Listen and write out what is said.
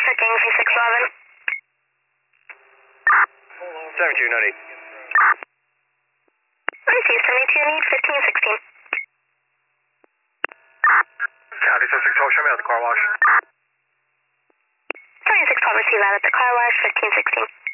checking V611. 72, no need. Receive 72, need 1516. County 76, show me out the car wash. 2612, receive out at the car wash, 1516.